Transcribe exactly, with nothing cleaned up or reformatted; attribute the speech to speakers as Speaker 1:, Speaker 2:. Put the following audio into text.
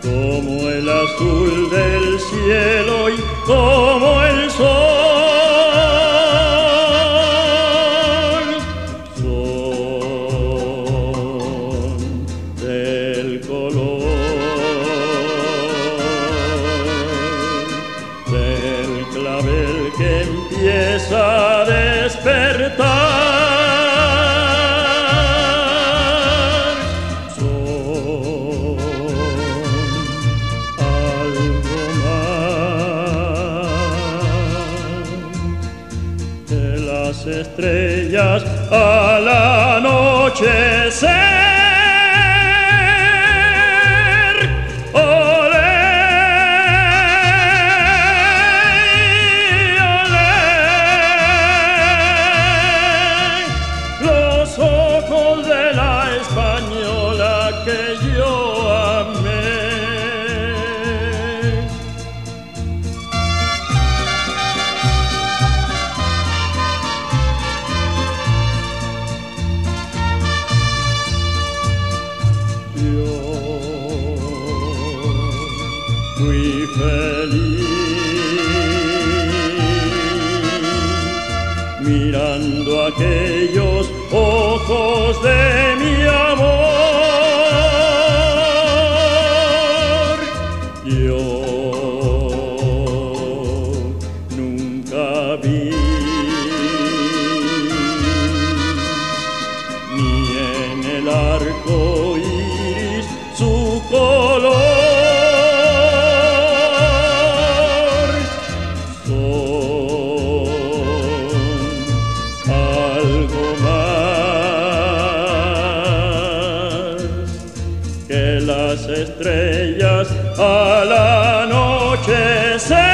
Speaker 1: como el azul del cielo y como el sol, son del color del clavel que empieza a despertar. Las estrellas al anochecer. Olé, olé, los ojos de la española que yo amé. Fui feliz mirando aquellos ojos de mi amor. Yo nunca vi ni en el arco iris su color. Algo más que las estrellas al anochecer.